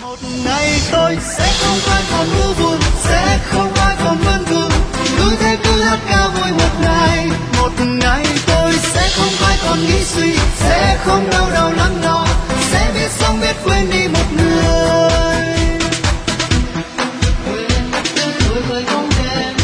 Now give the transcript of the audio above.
Một ngày tôi sẽ không ai còn u buồn, sẽ không ai còn vấn vương, cứ thế cứ hát ca vui một ngày. Một ngày tôi sẽ không ai còn nghĩ suy, sẽ không đau đầu lắng lo, sẽ biết sống biết quên đi một người. Tuổi không đen